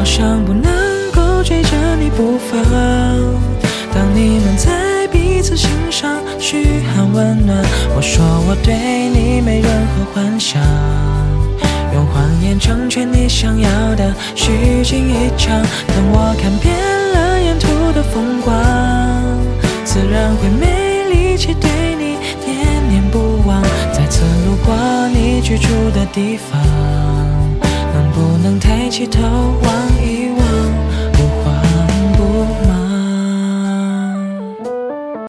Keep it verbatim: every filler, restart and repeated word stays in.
好像不能够追着你不放。当你们在彼此心上嘘寒问暖，我说我对你没任何幻想，用谎言成全你想要的虚惊一场。等我看遍了沿途的风光，自然会没力气对你念念不忘。再次路过你居住的地方，能不能抬起头望一望，不慌不忙。